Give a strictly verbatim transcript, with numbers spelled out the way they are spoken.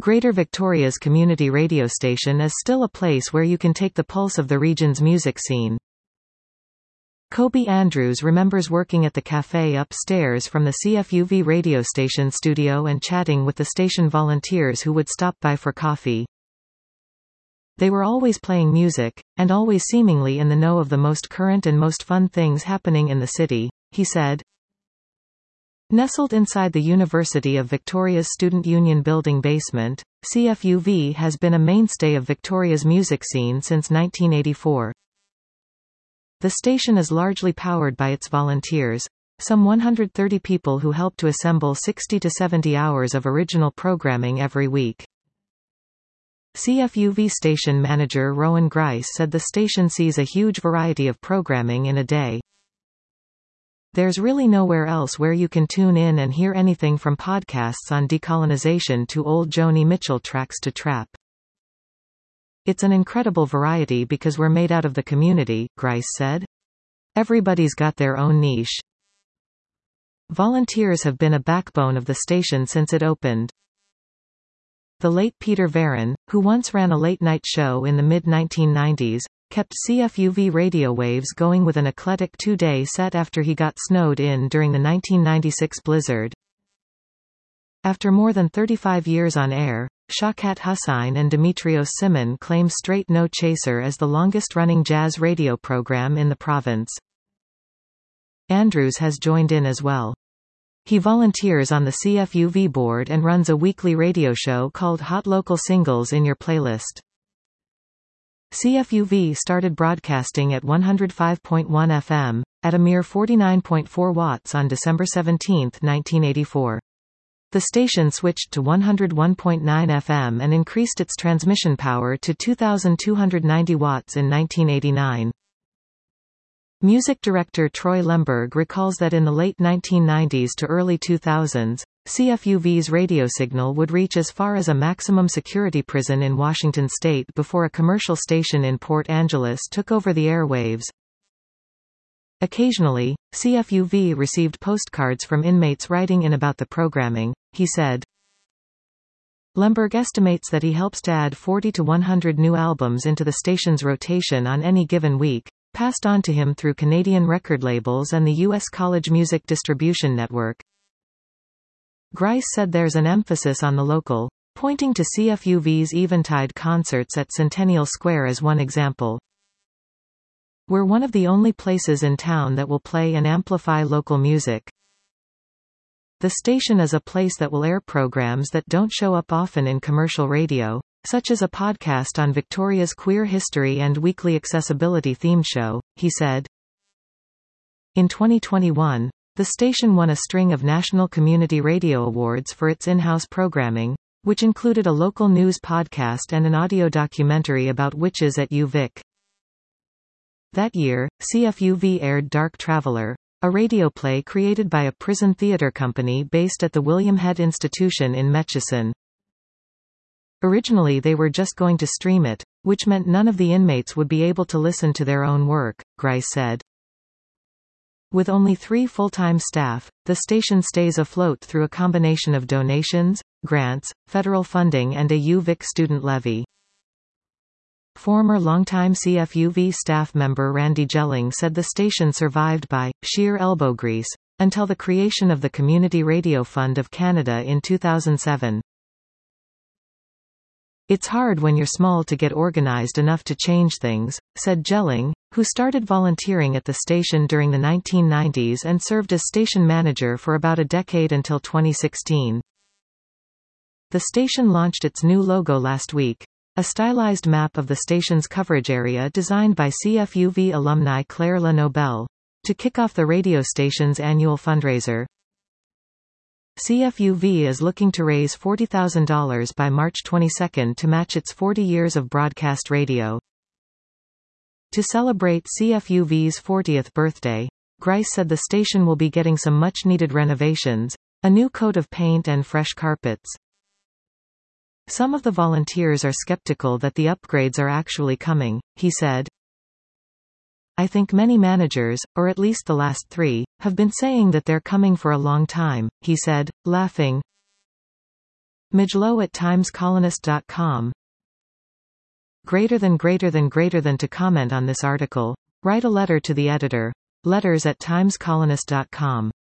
Greater Victoria's community radio station is still a place where you can take the pulse of the region's music scene. Kobe Andrews remembers working at the cafe upstairs from the C F U V radio station studio and chatting with the station volunteers who would stop by for coffee. They were always playing music, and always seemingly in the know of the most current and most fun things happening in the city, he said. Nestled inside the University of Victoria's Student Union building basement, C F U V has been a mainstay of Victoria's music scene since nineteen eighty-four. The station is largely powered by its volunteers, some one hundred thirty people who help to assemble sixty to seventy hours of original programming every week. C F U V station manager Rowan Grice said the station sees a huge variety of programming in a day. There's really nowhere else where you can tune in and hear anything from podcasts on decolonization to old Joni Mitchell tracks to trap. It's an incredible variety because we're made out of the community, Grice said. Everybody's got their own niche. Volunteers have been a backbone of the station since it opened. The late Peter Varon, who once ran a late-night show in the mid nineteen nineties, kept C F U V radio waves going with an eclectic two-day set after he got snowed in during the nineteen ninety-six blizzard. After more than thirty-five years on air, Shaukat Hussain and Demetrios Simon claim Straight No Chaser as the longest-running jazz radio program in the province. Andrews has joined in as well. He volunteers on the C F U V board and runs a weekly radio show called Hot Local Singles in Your Playlist. C F U V started broadcasting at one oh five point one F M, at a mere forty-nine point four watts on December seventeenth, nineteen eighty-four. The station switched to one oh one point nine F M and increased its transmission power to two thousand two hundred ninety watts in nineteen eighty-nine. Music director Troy Lemberg recalls that in the late nineteen nineties to early two thousands, C F U V's radio signal would reach as far as a maximum security prison in Washington state before a commercial station in Port Angeles took over the airwaves. Occasionally, C F U V received postcards from inmates writing in about the programming, he said. Lemberg estimates that he helps to add forty to one hundred new albums into the station's rotation on any given week, passed on to him through Canadian record labels and the U S College Music Distribution Network. Grice said there's an emphasis on the local, pointing to C F U V's Eventide concerts at Centennial Square as one example. We're one of the only places in town that will play and amplify local music. The station is a place that will air programs that don't show up often in commercial radio, such as a podcast on Victoria's queer history and weekly accessibility theme show, he said. In twenty twenty-one, the station won a string of National Community Radio Awards for its in-house programming, which included a local news podcast and an audio documentary about witches at U Vic. That year, C F U V aired Dark Traveller, a radio play created by a prison theatre company based at the William Head Institution in Metchison. Originally they were just going to stream it, which meant none of the inmates would be able to listen to their own work, Grice said. With only three full-time staff, the station stays afloat through a combination of donations, grants, federal funding and a U Vic student levy. Former longtime C F U V staff member Randy Jelling said the station survived by sheer elbow grease until the creation of the Community Radio Fund of Canada in two thousand seven. It's hard when you're small to get organized enough to change things, said Jelling, who started volunteering at the station during the nineteen nineties and served as station manager for about a decade until twenty sixteen. The station launched its new logo last week, a stylized map of the station's coverage area designed by C F U V alumni Claire La Nobel, to kick off the radio station's annual fundraiser. C F U V is looking to raise forty thousand dollars by March twenty-second to match its forty years of broadcast radio. To celebrate C F U V's fortieth birthday, Grice said the station will be getting some much-needed renovations, a new coat of paint and fresh carpets. Some of the volunteers are skeptical that the upgrades are actually coming, he said. I think many managers, or at least the last three, have been saying that they're coming for a long time, he said, laughing. Midgelow at times colonist dot com. Greater than greater than greater than to comment on this article. Write a letter to the editor. Letters at times colonist dot com.